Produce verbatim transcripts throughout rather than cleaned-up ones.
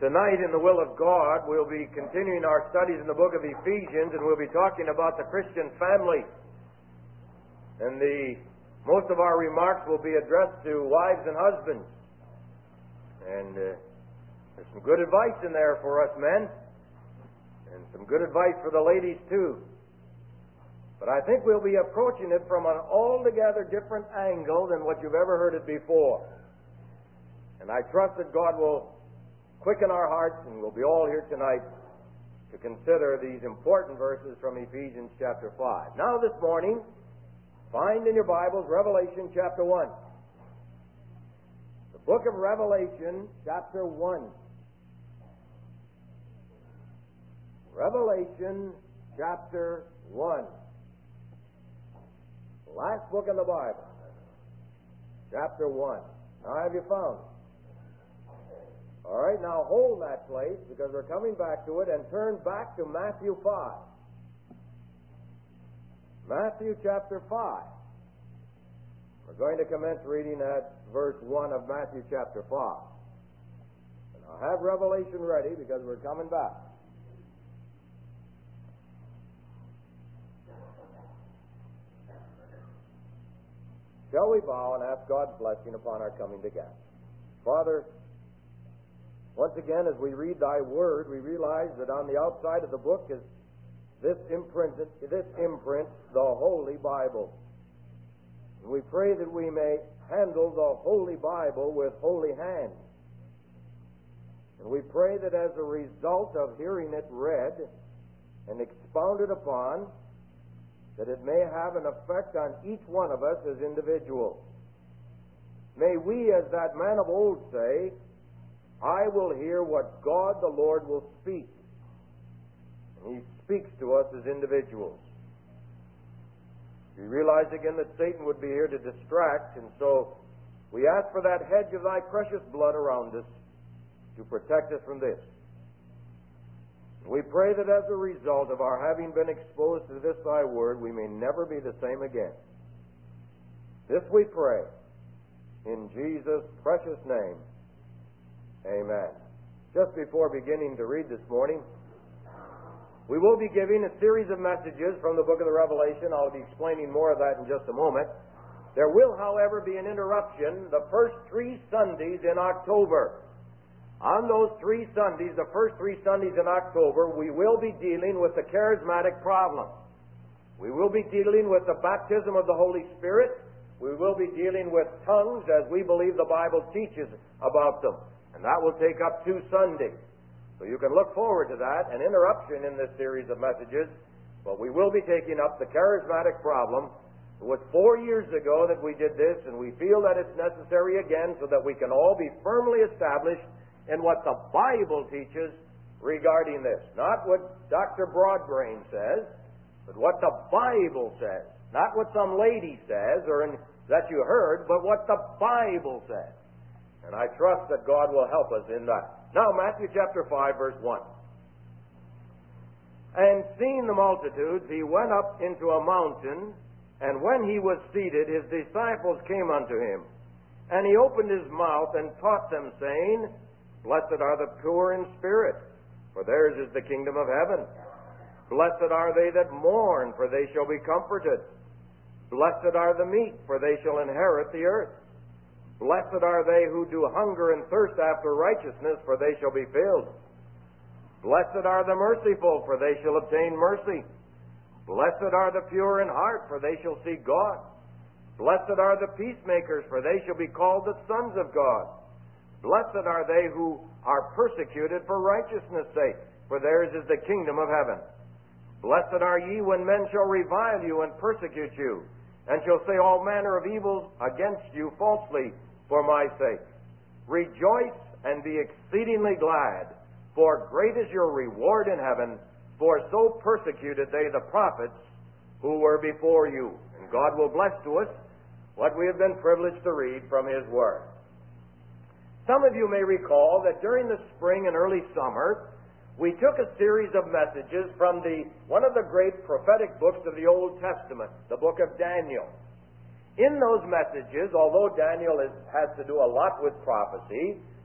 Tonight, in the will of God, we'll be continuing our studies in the book of Ephesians, and we'll be talking about the Christian family. And the most of our remarks will be addressed to wives and husbands. And uh, there's some good advice in there for us men, and some good advice for the ladies too. But I think we'll be approaching it from an altogether different angle than what you've ever heard it before. And I trust that God will quicken our hearts, and we'll be all here tonight to consider these important verses from Ephesians chapter five. Now this morning, find in your Bibles Revelation chapter one. The book of Revelation chapter one. Revelation chapter one. The last book in the Bible. Chapter one. Now have you found it? All right, now hold that place because we're coming back to it, and turn back to Matthew five. Matthew chapter five. We're going to commence reading at verse one of Matthew chapter five. And I'll have Revelation ready because we're coming back. Shall we bow and ask God's blessing upon our coming together? Father, once again, as we read Thy Word, we realize that on the outside of the book is this imprint, this imprint, the Holy Bible. And we pray that we may handle the Holy Bible with holy hands. And we pray that as a result of hearing it read and expounded upon, that it may have an effect on each one of us as individuals. May we, as that man of old, say, I will hear what God the Lord will speak. And He speaks to us as individuals. We realize again that Satan would be here to distract, and so we ask for that hedge of Thy precious blood around us to protect us from this. We pray that as a result of our having been exposed to this Thy Word, we may never be the same again. This we pray in Jesus' precious name. Amen. Just before beginning to read this morning, we will be giving a series of messages from the book of the Revelation. I'll be explaining more of that in just a moment. There will, however, be an interruption the first three Sundays in October. On those three Sundays, the first three Sundays in October, we will be dealing with the charismatic problem. We will be dealing with the baptism of the Holy Spirit. We will be dealing with tongues as we believe the Bible teaches about them. And that will take up two Sundays. So you can look forward to that, an interruption in this series of messages. But we will be taking up the charismatic problem. It was four years ago that we did this, and we feel that it's necessary again so that we can all be firmly established in what the Bible teaches regarding this. Not what Doctor Broadbrain says, but what the Bible says. Not what some lady says or in, that you heard, but what the Bible says. And I trust that God will help us in that. Now, Matthew chapter five, verse one. And seeing the multitudes, he went up into a mountain, and when he was seated, his disciples came unto him. And he opened his mouth and taught them, saying, Blessed are the pure in spirit, for theirs is the kingdom of heaven. Blessed are they that mourn, for they shall be comforted. Blessed are the meek, for they shall inherit the earth. Blessed are they who do hunger and thirst after righteousness, for they shall be filled. Blessed are the merciful, for they shall obtain mercy. Blessed are the pure in heart, for they shall see God. Blessed are the peacemakers, for they shall be called the sons of God. Blessed are they who are persecuted for righteousness' sake, for theirs is the kingdom of heaven. Blessed are ye when men shall revile you and persecute you, and shall say all manner of evils against you falsely for my sake. Rejoice and be exceedingly glad, for great is your reward in heaven, for so persecuted they the prophets who were before you. And God will bless to us what we have been privileged to read from His Word. Some of you may recall that during the spring and early summer, we took a series of messages from the one of the great prophetic books of the Old Testament, the book of Daniel. In those messages, although Daniel is, has to do a lot with prophecy,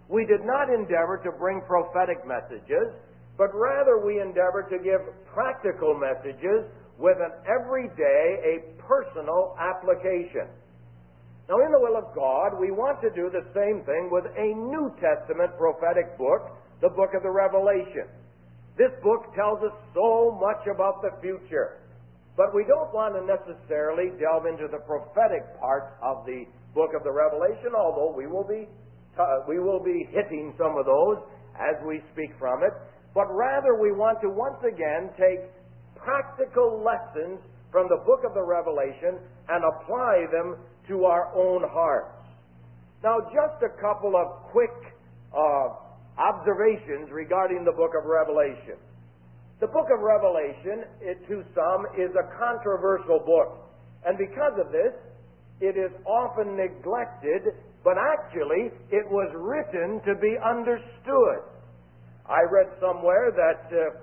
we did not endeavor to bring prophetic messages, but rather we endeavored to give practical messages with an everyday, a personal application. Now, in the will of God, we want to do the same thing with a New Testament prophetic book, the book of the Revelation. This book tells us so much about the future, but we don't want to necessarily delve into the prophetic part of the book of the Revelation, although we will be uh, we will be hitting some of those as we speak from it. But rather, we want to once again take practical lessons from the book of the Revelation and apply them to our own hearts. Now, just a couple of quick uh, observations regarding the book of Revelation. The book of Revelation, it, to some, is a controversial book. And because of this, it is often neglected, but actually, it was written to be understood. I read somewhere that uh,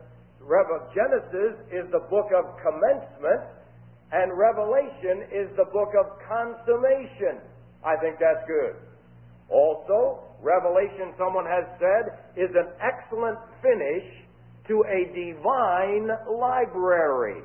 Genesis is the book of commencement, and Revelation is the book of consummation. I think that's good. Also, Revelation, someone has said, is an excellent finish to a divine library.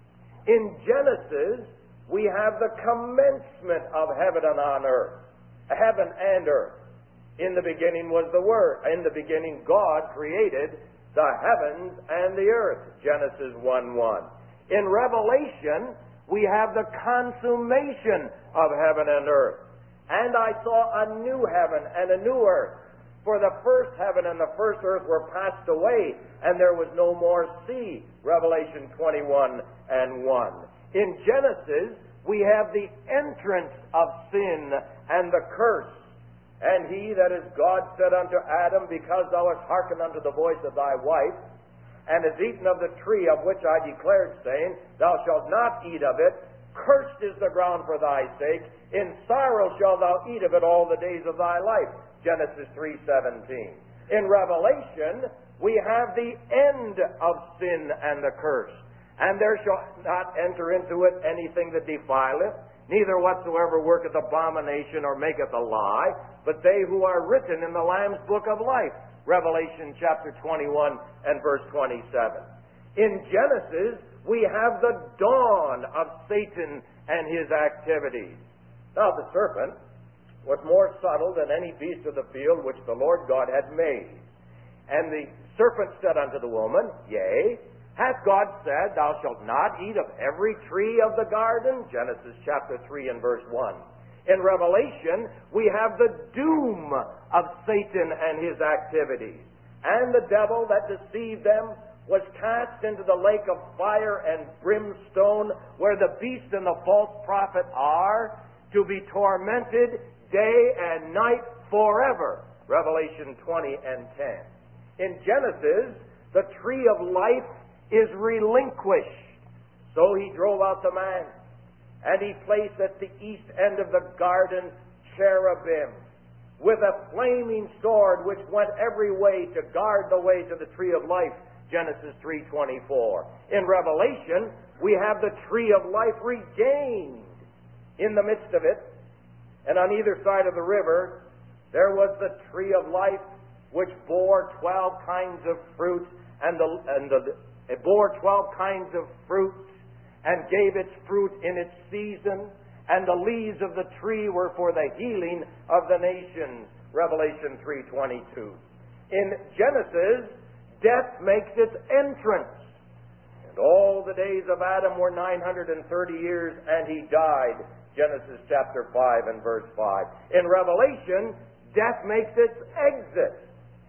In Genesis, we have the commencement of heaven and on earth, heaven and earth. In the beginning was the Word. In the beginning, God created the heavens and the earth. Genesis one one. In Revelation, we have the consummation of heaven and earth. And I saw a new heaven and a new earth. For the first heaven and the first earth were passed away, and there was no more sea. Revelation twenty-one and one. In Genesis, we have the entrance of sin and the curse. And he, that is God, said unto Adam, because thou hast hearkened unto the voice of thy wife, and hast eaten of the tree of which I declared, saying, thou shalt not eat of it, cursed is the ground for thy sake, in sorrow shalt thou eat of it all the days of thy life. Genesis three seventeen. In Revelation, we have the end of sin and the curse. And there shall not enter into it anything that defileth, neither whatsoever worketh abomination or maketh a lie, but they who are written in the Lamb's book of life. Revelation chapter twenty-one and verse twenty-seven. In Genesis, we have the dawn of Satan and his activities. Now the serpent was more subtle than any beast of the field which the Lord God had made. And the serpent said unto the woman, Yea, hath God said, thou shalt not eat of every tree of the garden? Genesis chapter three and verse one. In Revelation, we have the doom of Satan and his activities. And the devil that deceived them was cast into the lake of fire and brimstone, where the beast and the false prophet are, to be tormented day and night forever. Revelation twenty and ten. In Genesis, the tree of life is relinquished. So he drove out the man, and he placed at the east end of the garden cherubim with a flaming sword which went every way to guard the way to the tree of life. Genesis three twenty-four. In Revelation, we have the tree of life regained in the midst of it, and on either side of the river there was the tree of life which bore twelve kinds of fruit, and the and the it bore twelve kinds of fruit, and gave its fruit in its season, and the leaves of the tree were for the healing of the nations. Revelation three twenty-two. In Genesis, death makes its entrance. And all the days of Adam were nine hundred thirty years, and he died. Genesis chapter five and verse five. In Revelation, death makes its exit.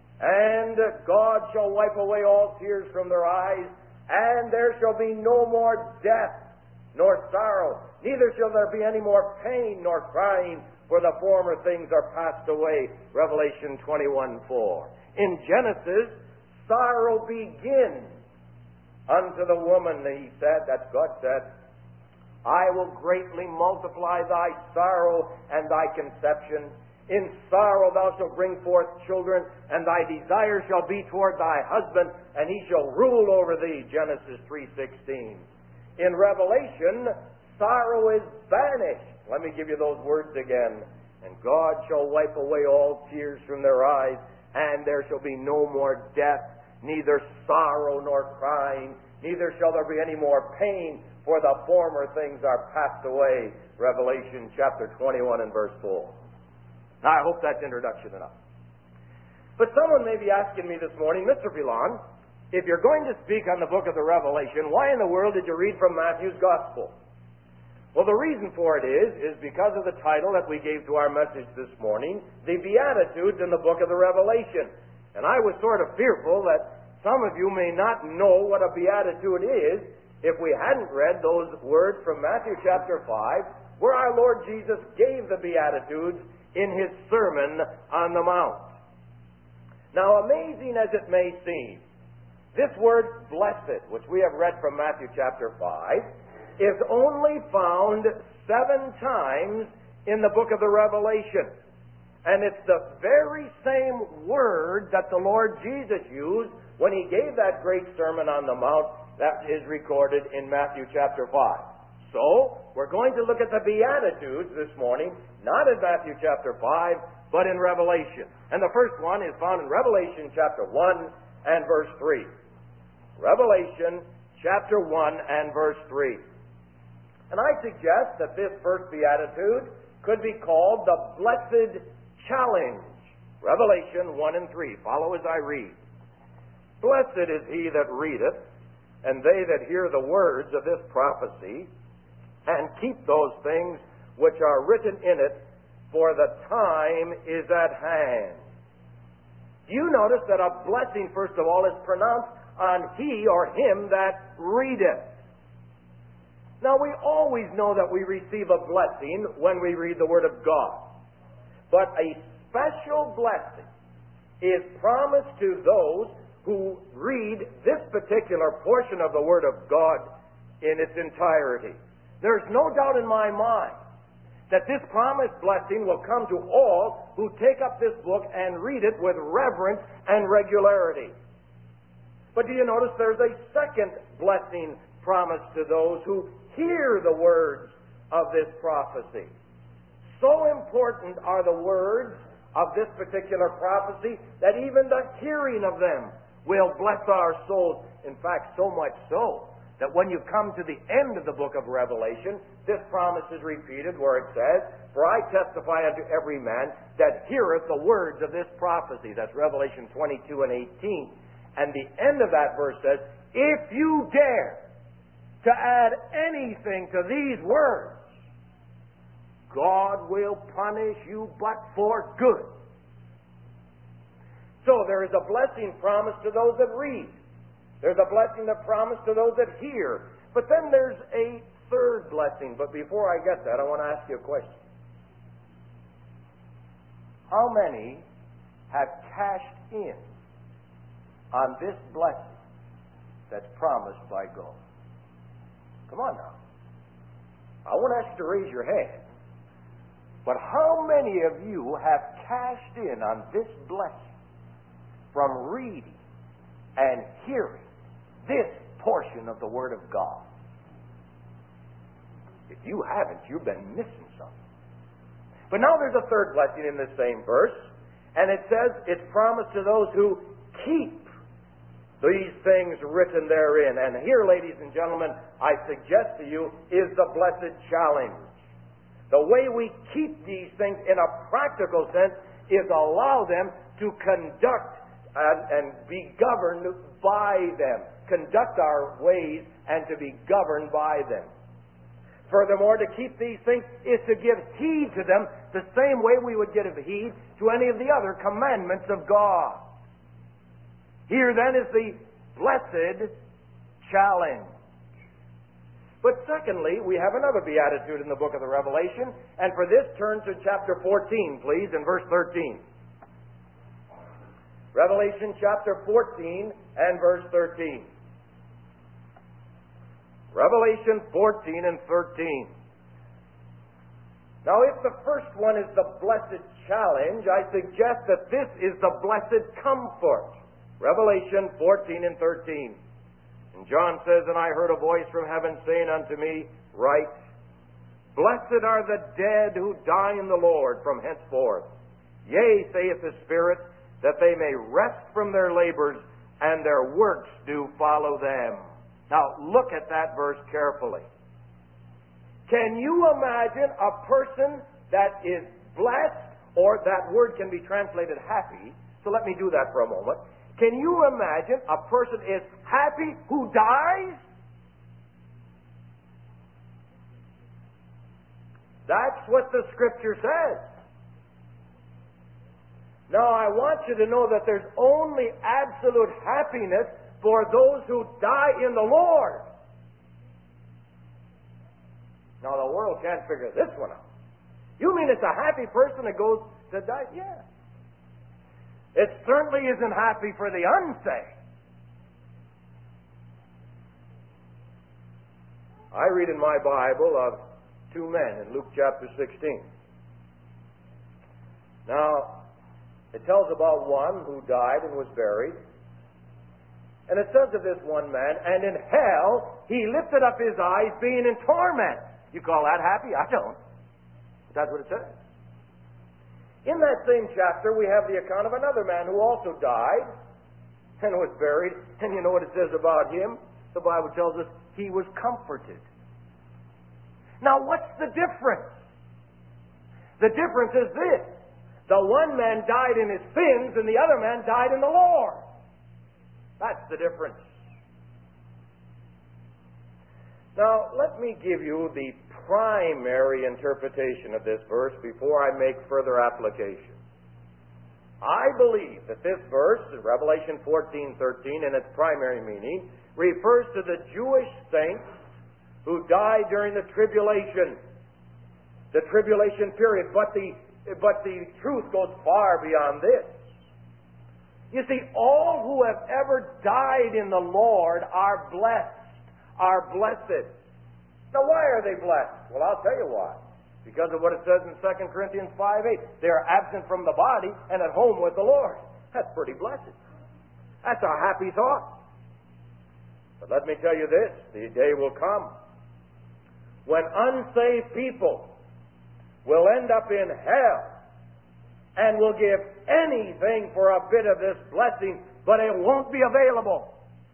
And God shall wipe away all tears from their eyes, and there shall be no more death, nor sorrow, neither shall there be any more pain, nor crying, for the former things are passed away. Revelation twenty-one four. In Genesis, sorrow begins unto the woman, he said, that God said, I will greatly multiply thy sorrow and thy conception. In sorrow thou shalt bring forth children, and thy desire shall be toward thy husband, and he shall rule over thee. Genesis three sixteen. In Revelation, sorrow is banished. Let me give you those words again. And God shall wipe away all tears from their eyes, and there shall be no more death, neither sorrow nor crying, neither shall there be any more pain, for the former things are passed away. Revelation chapter twenty-one and verse four. Now, I hope that's introduction enough. But someone may be asking me this morning, Mister Pilon, if you're going to speak on the book of the Revelation, why in the world did you read from Matthew's Gospel? Well, the reason for it is, is because of the title that we gave to our message this morning, the Beatitudes in the book of the Revelation. And I was sort of fearful that some of you may not know what a Beatitude is if we hadn't read those words from Matthew chapter five, where our Lord Jesus gave the Beatitudes in His Sermon on the Mount. Now, amazing as it may seem, this word blessed, which we have read from Matthew chapter five, is only found seven times in the book of the Revelation. And it's the very same word that the Lord Jesus used when He gave that great Sermon on the Mount that is recorded in Matthew chapter five. So, we're going to look at the Beatitudes this morning, not in Matthew chapter five, but in Revelation. And the first one is found in Revelation chapter one and verse three. Revelation chapter one and verse three. And I suggest that this first Beatitude could be called the Blessed Challenge. Revelation one and three. Follow as I read. Blessed is he that readeth, and they that hear the words of this prophecy, and keep those things which are written in it, for the time is at hand. Do you notice that a blessing, first of all, is pronounced on he or him that readeth? Now, we always know that we receive a blessing when we read the Word of God. But a special blessing is promised to those who read this particular portion of the Word of God in its entirety. There's no doubt in my mind that this promised blessing will come to all who take up this book and read it with reverence and regularity. But do you notice there's a second blessing promised to those who hear the words of this prophecy? So important are the words of this particular prophecy that even the hearing of them will bless our souls. In fact, so much so that when you come to the end of the book of Revelation, this promise is repeated where it says, "For I testify unto every man that heareth the words of this prophecy." That's Revelation twenty-two and eighteen. And the end of that verse says, "If you dare to add anything to these words, God will punish you but for good." So there is a blessing promised to those that read. There's a blessing that promised to those that hear. But then there's a third blessing. But before I get that, I want to ask you a question. How many have cashed in on this blessing that's promised by God? Come on now. I won't ask you to raise your hand. But how many of you have cashed in on this blessing from reading and hearing this portion of the Word of God? If you haven't, you've been missing something. But now there's a third blessing in this same verse, and it says it's promised to those who keep these things written therein. And here, ladies and gentlemen, I suggest to you is the blessed challenge. The way we keep these things in a practical sense is allow them to conduct and, and be governed by them. Conduct our ways and to be governed by them. Furthermore, to keep these things is to give heed to them the same way we would give heed to any of the other commandments of God. Here then is the blessed challenge. But secondly, we have another beatitude in the book of the Revelation, and for this turn to chapter fourteen, please, and verse thirteen. Revelation chapter fourteen and verse thirteen. Revelation fourteen and thirteen. Now, if the first one is the blessed challenge, I suggest that this is the blessed comfort. Revelation fourteen and thirteen. And John says, "And I heard a voice from heaven saying unto me, Write, Blessed are the dead who die in the Lord from henceforth. Yea, saith the Spirit, that they may rest from their labors, and their works do follow them. Now, look at that verse carefully. Can you imagine a person that is blessed, or that word can be translated happy? So let me do that for a moment. Can you imagine a person is happy who dies? That's what the Scripture says. Now, I want you to know that there's only absolute happiness for those who die in the Lord. Now, the world can't figure this one out. You mean it's a happy person that goes to die? Yeah. It certainly isn't happy for the unsaved. I read in my Bible of two men in Luke chapter sixteen. Now, it tells about one who died and was buried. And it says of this one man, and in hell he lifted up his eyes, being in torment. You call that happy? I don't. But that's what it says. In that same chapter, we have the account of another man who also died and was buried. And you know what it says about him? The Bible tells us he was comforted. Now, what's the difference? The difference is this. The one man died in his sins, and the other man died in the Lord. That's the difference. Now, let me give you the primary interpretation of this verse before I make further application. I believe that this verse, in Revelation fourteen thirteen, in its primary meaning, refers to the Jewish saints who died during the tribulation, the tribulation period. But the, but the truth goes far beyond this. You see, all who have ever died in the Lord are blessed, are blessed. Now, why are they blessed? Well, I'll tell you why. Because of what it says in Second Corinthians five eight. They are absent from the body and at home with the Lord. That's pretty blessed. That's a happy thought. But let me tell you this, the day will come when unsaved people will end up in hell and will give anything for a bit of this blessing, but it won't be available.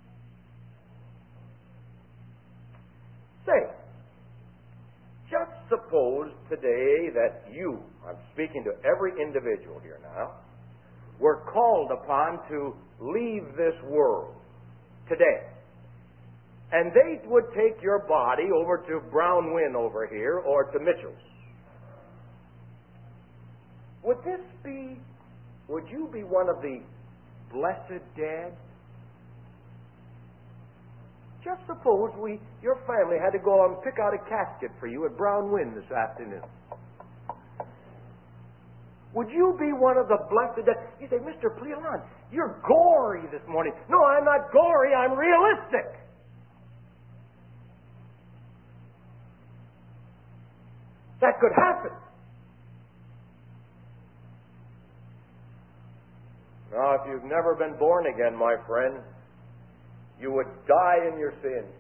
Say, just suppose today that you, I'm speaking to every individual here now, were called upon to leave this world today. And they would take your body over to Brown Wynn over here or to Mitchell's. Would this be, would you be one of the blessed dead? Just suppose we, your family had to go out and pick out a casket for you at Brown Wynn this afternoon. Would you be one of the blessed dead? You say, Mister Plealon, you're gory this morning. No, I'm not gory, I'm realistic. That could happen. Now, if you've never been born again, my friend, you would die in your sins.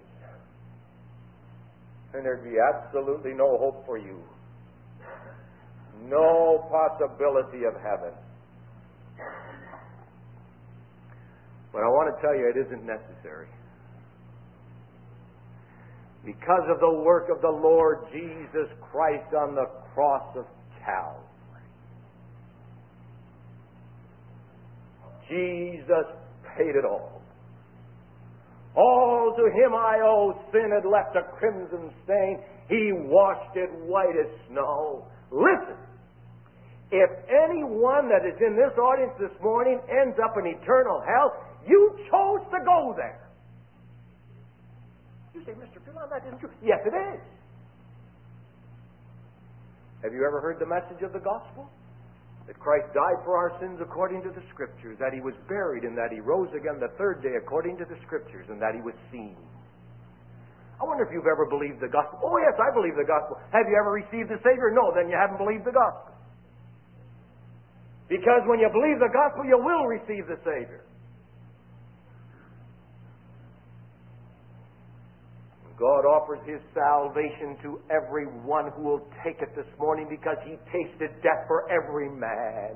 And there'd be absolutely no hope for you. No possibility of heaven. But I want to tell you, it isn't necessary. Because of the work of the Lord Jesus Christ on the cross of Calvary. Jesus paid it all. All to Him I owe. Sin had left a crimson stain. He washed it white as snow. Listen, if anyone that is in this audience this morning ends up in eternal hell, you chose to go there. You say, Mister Pilon, that isn't true. Yes, it is. Have you ever heard the message of the gospel? That Christ died for our sins according to the Scriptures, that He was buried, and that He rose again the third day according to the Scriptures, and that He was seen. I wonder if you've ever believed the gospel. Oh, yes, I believe the gospel. Have you ever received the Savior? No, then you haven't believed the gospel. Because when you believe the gospel, you will receive the Savior. God offers His salvation to every one who will take it this morning, because He tasted death for every man.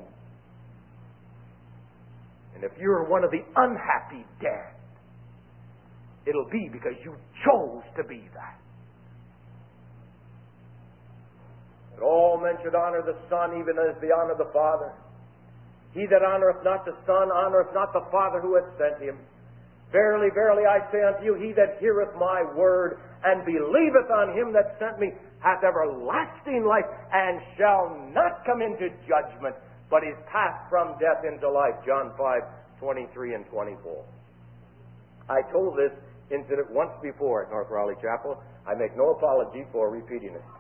And if you're one of the unhappy dead, it'll be because you chose to be that. That all men should honor the Son even as they honor the Father. He that honoreth not the Son honoreth not the Father who hath sent Him. Verily, verily, I say unto you, he that heareth my word and believeth on Him that sent me hath everlasting life, and shall not come into judgment, but is passed from death into life. John five, twenty-three and twenty-four. I told this incident once before at North Raleigh Chapel. I make no apology for repeating it.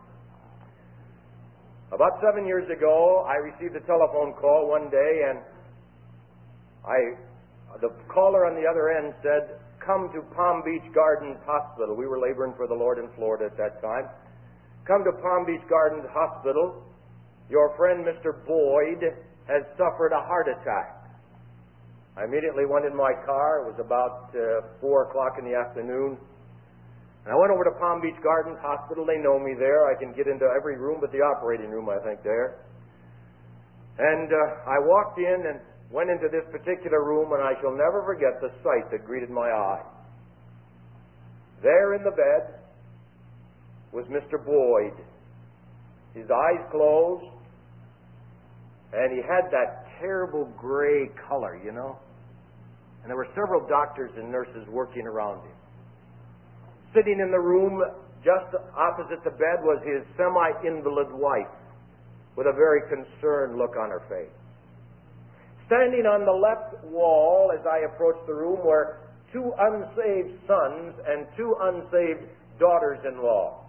About seven years ago, I received a telephone call one day, and I, the caller on the other end said, "Come to Palm Beach Gardens Hospital." We were laboring for the Lord in Florida at that time. "Come to Palm Beach Gardens Hospital. Your friend Mister Boyd has suffered a heart attack." I immediately went in my car. It was about uh, four o'clock in the afternoon. And I went over to Palm Beach Gardens Hospital. They know me there. I can get into every room but the operating room, I think, there. And uh, I walked in and went into this particular room, and I shall never forget the sight that greeted my eye. There in the bed was Mister Boyd. His eyes closed, and he had that terrible gray color, you know. And there were several doctors and nurses working around him. Sitting in the room just opposite the bed was his semi-invalid wife with a very concerned look on her face. Standing on the left wall as I approached the room were two unsaved sons and two unsaved daughters-in-law.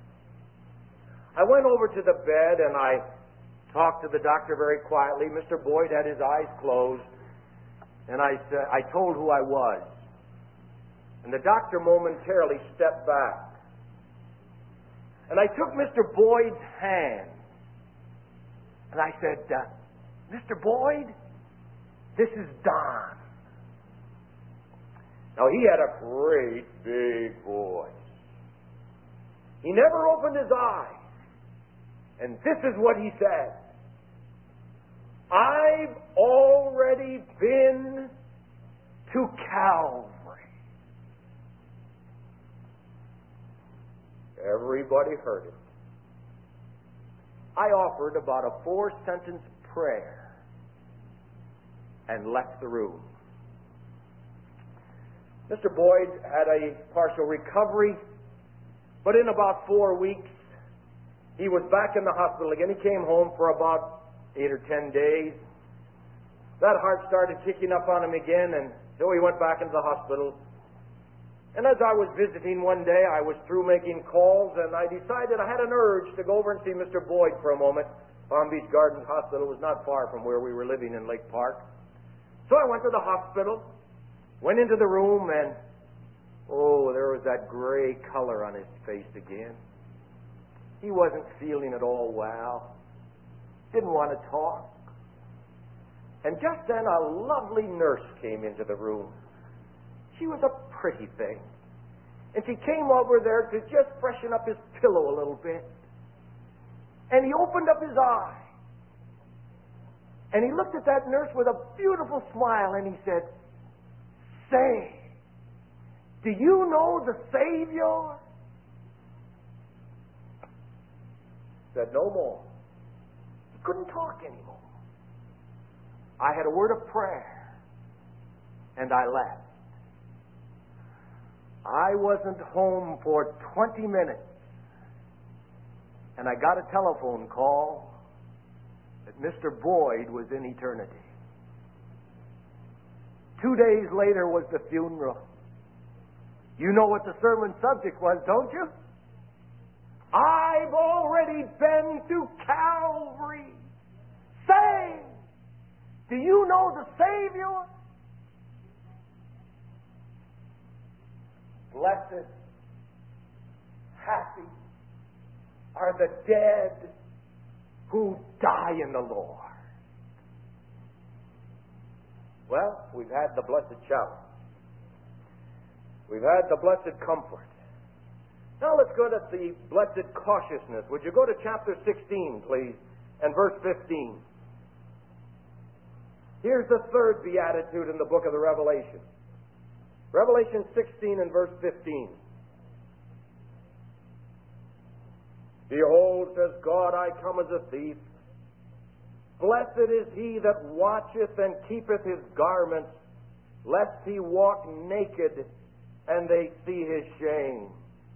I went over to the bed and I talked to the doctor very quietly. Mister Boyd had his eyes closed, and I said, I told who I was. And the doctor momentarily stepped back. And I took Mister Boyd's hand, and I said, uh, "Mister Boyd, this is Don." Now, he had a great big voice. He never opened his eyes. And this is what he said: "I've already been to Calvary." Everybody heard it. I offered about a four-sentence prayer and left the room. Mister Boyd had a partial recovery, but in about four weeks, he was back in the hospital again. He came home for about eight or ten days. That heart started kicking up on him again, and so he went back into the hospital. And as I was visiting one day, I was through making calls, and I decided I had an urge to go over and see Mister Boyd for a moment. Palm Beach Gardens Hospital was not far from where we were living in Lake Park. So I went to the hospital, went into the room, and oh, there was that gray color on his face again. He wasn't feeling at all well. Didn't want to talk. And just then a lovely nurse came into the room. She was a pretty thing. And she came over there to just freshen up his pillow a little bit. And he opened up his eye. And he looked at that nurse with a beautiful smile, and he said, "Say, do you know the Savior?" Said no more. He couldn't talk anymore. I had a word of prayer, and I left. I wasn't home for twenty minutes, and I got a telephone call that Mister Boyd was in eternity. Two days later was the funeral. You know what the sermon subject was, don't you? I've already been to Calvary. Say, do you know the Savior? Blessed, happy are the dead who die in the Lord. Well, we've had the blessed shout. We've had the blessed comfort. Now let's go to the blessed cautiousness. Would you go to chapter sixteen, please, and verse fifteen. Here's the third beatitude in the book of the Revelation. Revelation sixteen and verse fifteen. Behold, says God, I come as a thief. Blessed is he that watcheth and keepeth his garments, lest he walk naked and they see his shame.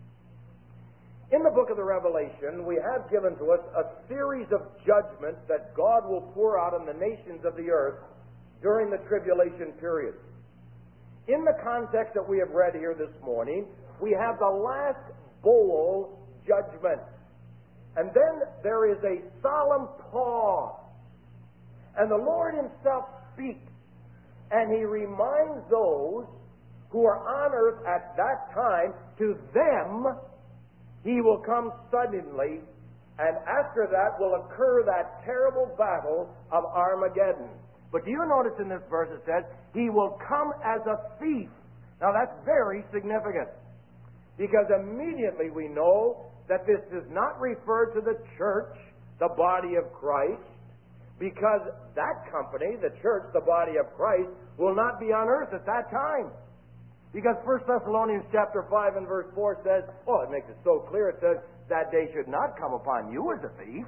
In the book of the Revelation, we have given to us a series of judgments that God will pour out on the nations of the earth during the tribulation period. In the context that we have read here this morning, we have the last bowl judgment. And then there is a solemn pause. And the Lord himself speaks. And he reminds those who are on earth at that time, to them he will come suddenly, and after that will occur that terrible battle of Armageddon. But do you notice in this verse it says, he will come as a thief. Now that's very significant, because immediately we know that this does not refer to the church, the body of Christ, because that company, the church, the body of Christ, will not be on earth at that time. Because First Thessalonians chapter five and verse four says, oh, it makes it so clear, it says, that day should not come upon you as a thief.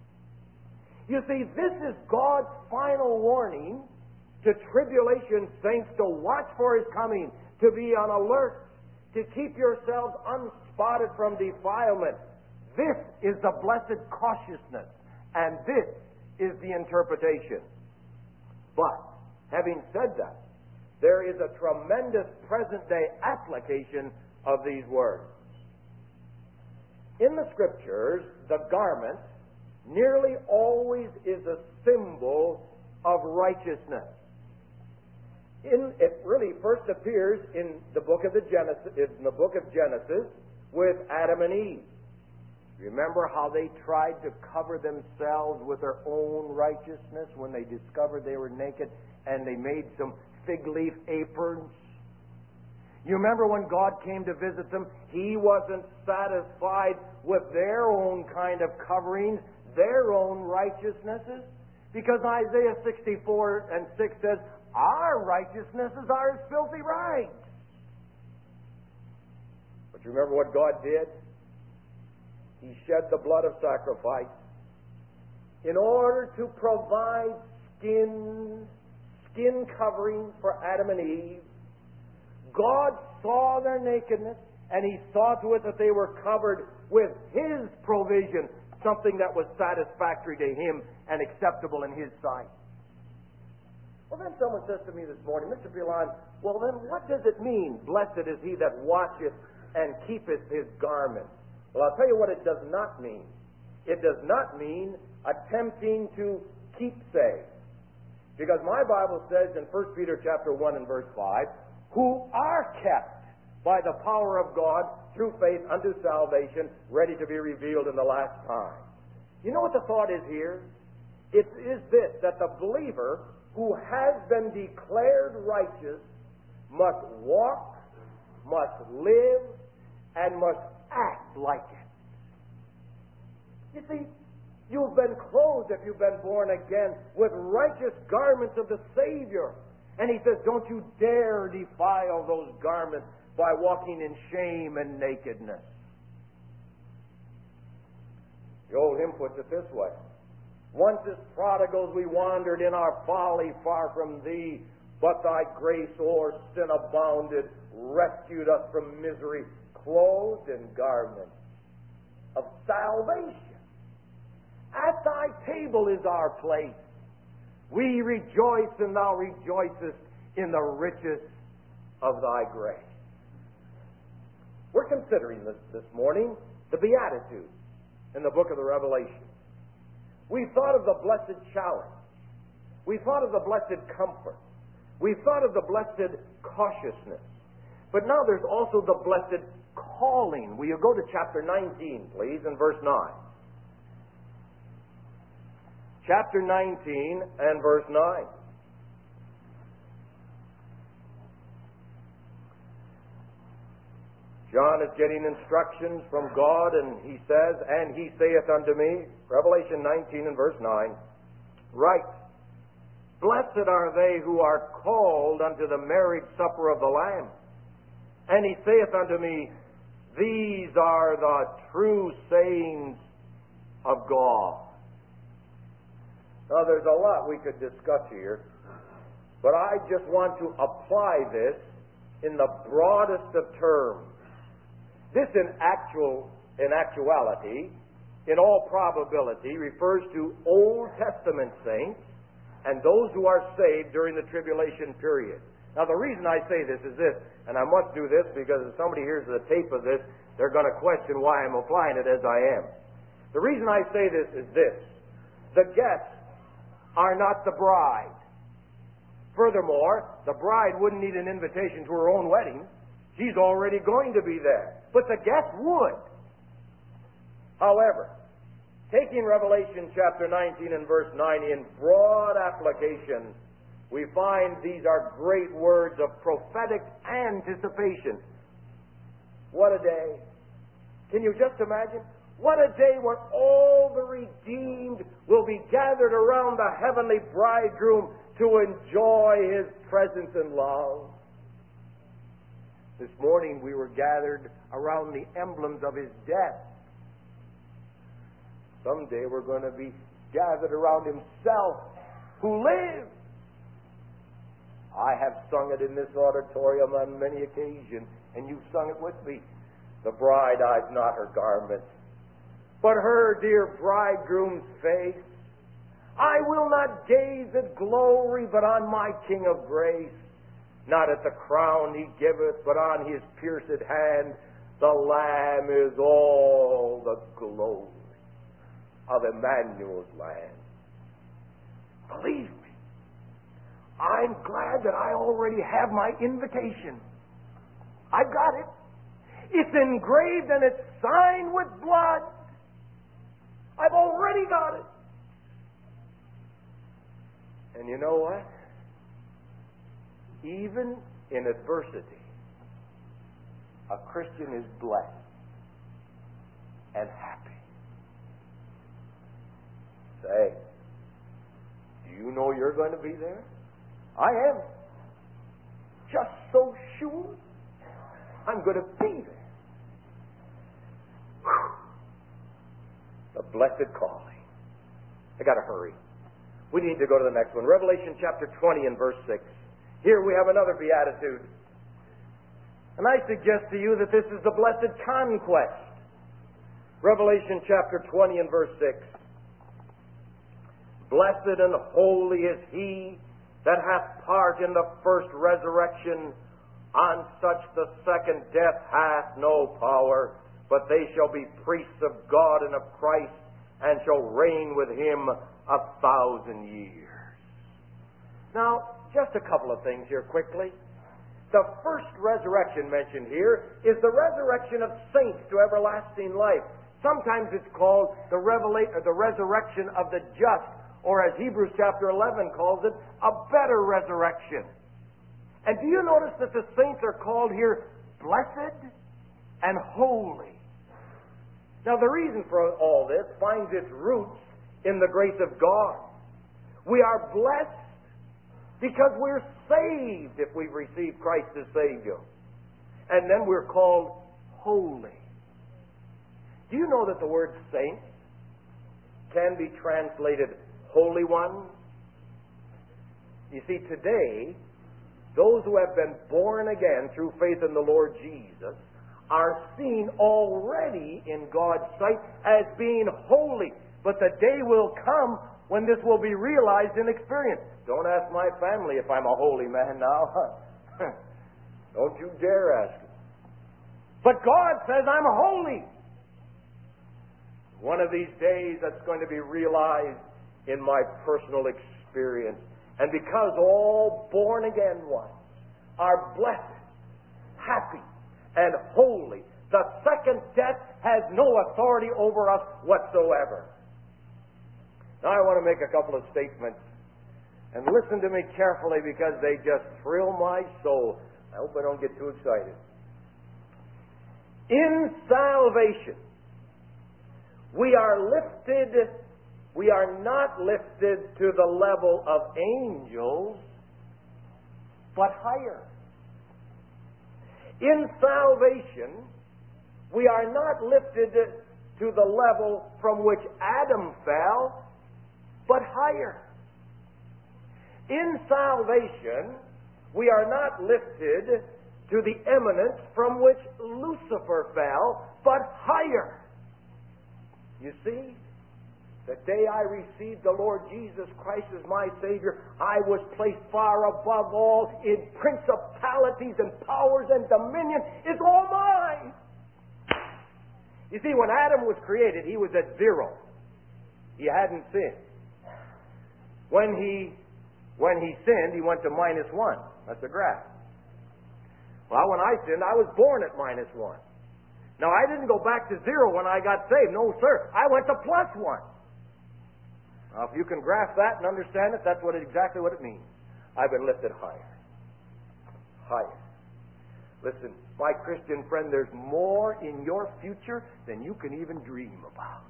You see, this is God's final warning to tribulation saints to watch for his coming, to be on alert, to keep yourselves unspotted from defilement. This is the blessed cautiousness, and this is the interpretation. But, having said that, there is a tremendous present-day application of these words. In the Scriptures, the garment nearly always is a symbol of righteousness. In, it really first appears in the book of the Genesis, in the book of Genesis, with Adam and Eve. Remember how they tried to cover themselves with their own righteousness when they discovered they were naked, and they made some fig leaf aprons? You remember when God came to visit them, he wasn't satisfied with their own kind of coverings, their own righteousnesses, because Isaiah sixty-four and six says, our righteousnesses are as filthy rags. But you remember what God did? He shed the blood of sacrifice in order to provide skin skin covering for Adam and Eve. God saw their nakedness, and he saw to it that they were covered with his provision, something that was satisfactory to him and acceptable in his sight. Well, then someone says to me this morning, Mister Phelan, well then what does it mean, blessed is he that watcheth and keepeth his garment? Well, I'll tell you what it does not mean. It does not mean attempting to keep safe. Because my Bible says in First Peter chapter one and verse five, who are kept by the power of God through faith unto salvation, ready to be revealed in the last time. You know what the thought is here? It is this, that the believer who has been declared righteous must walk, must live, and must act like it. You see, you've been clothed, if you've been born again, with righteous garments of the Savior. And he says, don't you dare defile those garments by walking in shame and nakedness. The old hymn puts it this way. Once as prodigals we wandered in our folly far from thee, but thy grace o'er sin abounded, rescued us from misery, clothed in garments of salvation. At thy table is our place. We rejoice, and thou rejoicest in the riches of thy grace. We're considering this this morning, the Beatitudes in the book of the Revelation. We thought of the blessed challenge. We thought of the blessed comfort. We thought of the blessed cautiousness. But now there's also the blessed calling. Will you go to chapter nineteen, please, and verse nine? Chapter nineteen and verse nine. John is getting instructions from God, and he says, "And he saith unto me," Revelation nineteen and verse nine, "Write, blessed are they who are called unto the marriage supper of the Lamb. And he saith unto me, These are the true sayings of God." Now, there's a lot we could discuss here, but I just want to apply this in the broadest of terms. This, in actual, in actuality, in all probability, refers to Old Testament saints and those who are saved during the tribulation period. Now, the reason I say this is this, and I must do this because if somebody hears the tape of this, they're going to question why I'm applying it as I am. The reason I say this is this: the guests are not the bride. Furthermore, the bride wouldn't need an invitation to her own wedding. She's already going to be there. But the guests would. However, taking Revelation chapter nineteen and verse nine in broad application, we find these are great words of prophetic anticipation. What a day. Can you just imagine? What a day when all the redeemed will be gathered around the heavenly bridegroom to enjoy his presence and love. This morning we were gathered around the emblems of his death. Someday we're going to be gathered around himself who lives. I have sung it in this auditorium on many occasions, and you've sung it with me. The bride eyes not her garment, but her dear bridegroom's face. I will not gaze at glory, but on my King of grace. Not at the crown he giveth, but on his pierced hand. The Lamb is all the glory of Emmanuel's land. Believe me, I'm glad that I already have my invitation. I've got it. It's engraved and it's signed with blood. I've already got it. And you know what? Even in adversity, a Christian is blessed and happy. Say, do you know you're going to be there? I am. Just so sure I'm going to be there. Whew. The blessed calling. I got to hurry. We need to go to the next one. Revelation chapter twenty and verse six. Here we have another beatitude. And I suggest to you that this is the blessed conquest. Revelation chapter twenty and verse six. Blessed and holy is he that hath part in the first resurrection. On such the second death hath no power, but they shall be priests of God and of Christ, and shall reign with him a thousand years. Now, just a couple of things here quickly. The first resurrection mentioned here is the resurrection of saints to everlasting life. Sometimes it's called the, revela- the resurrection of the just, or as Hebrews chapter eleven calls it, a better resurrection. And do you notice that the saints are called here blessed and holy? Now, the reason for all this finds its roots in the grace of God. We are blessed because we're saved if we've received Christ as Savior. And then we're called holy. Do you know that the word saint can be translated holy ones? You see, today, those who have been born again through faith in the Lord Jesus are seen already in God's sight as being holy. But the day will come when this will be realized in experience. Don't ask my family if I'm a holy man now. Don't you dare ask it. But God says I'm holy. One of these days that's going to be realized in my personal experience. And because all born again ones are blessed, happy, and holy, the second death has no authority over us whatsoever. Now I want to make a couple of statements. And listen to me carefully because they just thrill my soul. I hope I don't get too excited. In salvation, we are lifted, we are not lifted to the level of angels, but higher. In salvation, we are not lifted to the level from which Adam fell, but higher. In salvation, we are not lifted to the eminence from which Lucifer fell, but higher. You see, the day I received the Lord Jesus Christ as my Savior, I was placed far above all in principalities and powers and dominion. It's all mine. You see, when Adam was created, he was at zero. He hadn't sinned. When he, when he sinned, he went to minus one. That's a graph. Well, when I sinned, I was born at minus one. Now, I didn't go back to zero when I got saved. No, sir. I went to plus one. Now, if you can grasp that and understand it, that's what it, exactly what it means. I've been lifted higher. Higher. Listen, my Christian friend, there's more in your future than you can even dream about.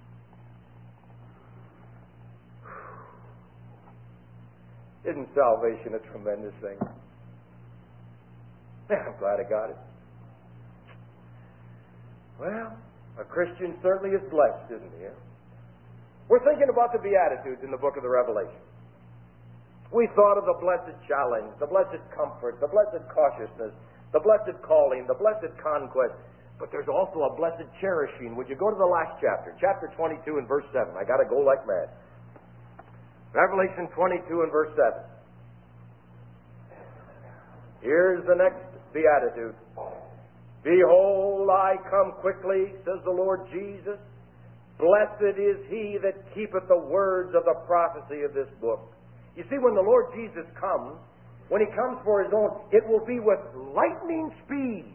Isn't salvation a tremendous thing? I'm glad I got it. Well, a Christian certainly is blessed, isn't he? We're thinking about the Beatitudes in the book of the Revelation. We thought of the blessed challenge, the blessed comfort, the blessed cautiousness, the blessed calling, the blessed conquest. But there's also a blessed cherishing. Would you go to the last chapter, chapter twenty-two and verse seven? I got to go like mad. Revelation twenty-two and verse seven. Here's the next Beatitude. Behold, I come quickly, says the Lord Jesus. Blessed is he that keepeth the words of the prophecy of this book. You see, when the Lord Jesus comes, when he comes for his own, it will be with lightning speed.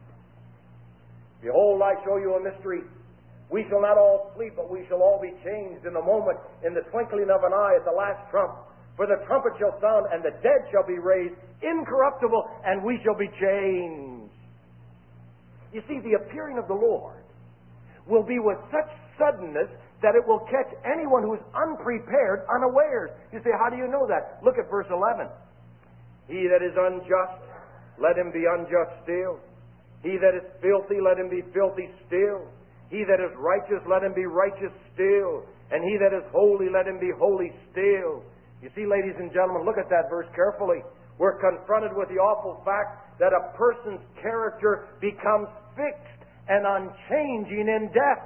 Behold, I show you a mystery. We shall not all sleep, but we shall all be changed in a moment, in the twinkling of an eye at the last trump. For the trumpet shall sound, and the dead shall be raised incorruptible, and we shall be changed. You see, the appearing of the Lord will be with such suddenness that it will catch anyone who is unprepared unawares. You say, how do you know that? Look at verse eleven. He that is unjust, let him be unjust still. He that is filthy, let him be filthy still. He that is righteous, let him be righteous still. And he that is holy, let him be holy still. You see, ladies and gentlemen, look at that verse carefully. We're confronted with the awful fact that a person's character becomes fixed and unchanging in death.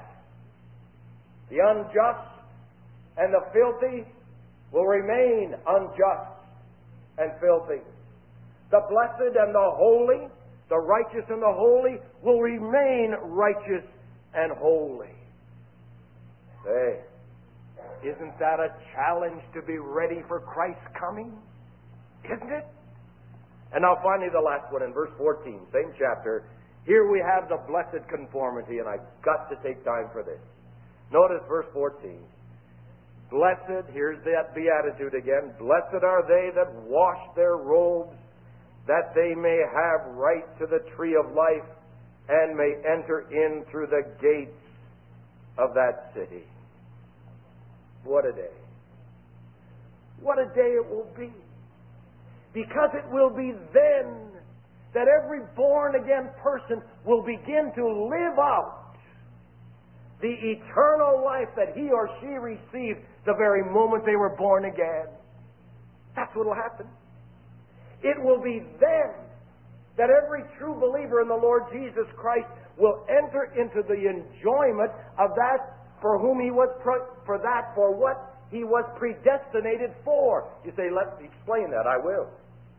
The unjust and the filthy will remain unjust and filthy. The blessed and the holy, the righteous and the holy, will remain righteous and holy. Say, isn't that a challenge to be ready for Christ's coming? Isn't it? And now finally the last one in verse fourteen, same chapter. Here we have the blessed conformity, and I've got to take time for this. Notice verse fourteen. Blessed, here's that beatitude again. Blessed are they that wash their robes, that they may have right to the tree of life, and may enter in through the gates of that city. What a day. What a day it will be. Because it will be then that every born-again person will begin to live out the eternal life that he or she received the very moment they were born again. That's what will happen. It will be then that every true believer in the Lord Jesus Christ will enter into the enjoyment of that for whom he was, pro- for that, for what he was predestinated for. You say, let me explain that. I will.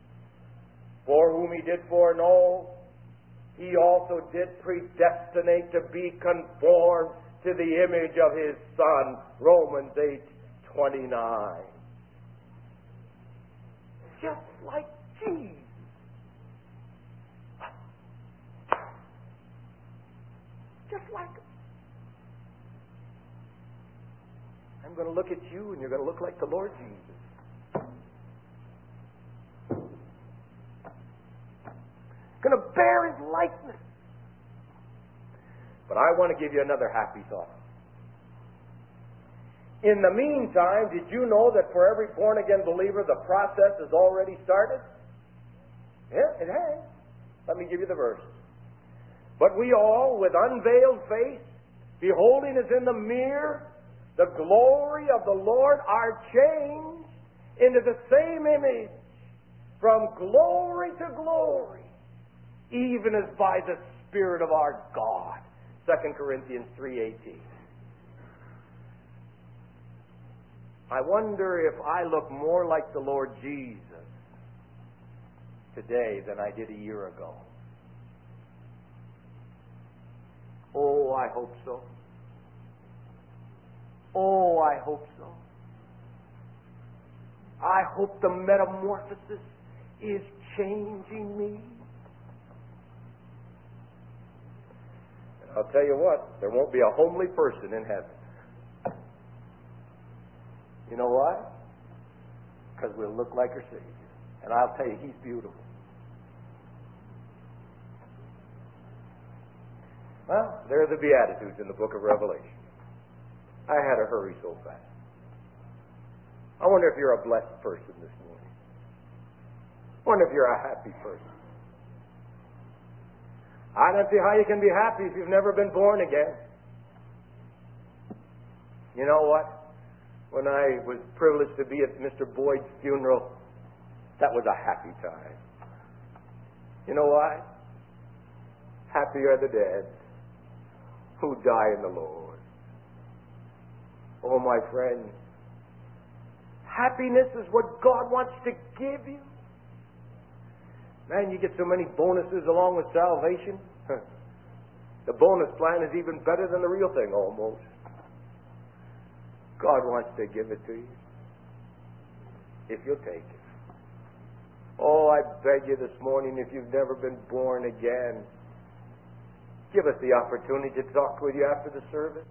For whom he did foreknow, he also did predestinate to be conformed to the image of his Son. Romans eight twenty-nine. Just like Jesus. Just like him. I'm going to look at you and you're going to look like the Lord Jesus. Going to bear his likeness. But I want to give you another happy thought. In the meantime, did you know that for every born-again believer, the process has already started? Yeah, it has. Let me give you the verse. But we all, with unveiled face, beholding as in the mirror the glory of the Lord, are changed into the same image, from glory to glory, even as by the Spirit of our God. Second Corinthians three eighteen. I wonder if I look more like the Lord Jesus today than I did a year ago. Oh, I hope so. Oh, I hope so. I hope the metamorphosis is changing me. And I'll tell you what, there won't be a homely person in heaven. You know why? Because we'll look like our Savior. And I'll tell you, He's beautiful. Well, there are the Beatitudes in the book of Revelation. I had to hurry so fast. I wonder if you're a blessed person this morning. I wonder if you're a happy person. I don't see how you can be happy if you've never been born again. You know what? When I was privileged to be at Mister Boyd's funeral, that was a happy time. You know why? Happy are the dead who die in the Lord. Oh, my friend, happiness is what God wants to give you. Man, you get so many bonuses along with salvation. The bonus plan is even better than the real thing, almost. God wants to give it to you, if you'll take it. Oh, I beg you this morning, if you've never been born again, give us the opportunity to talk with you after the service.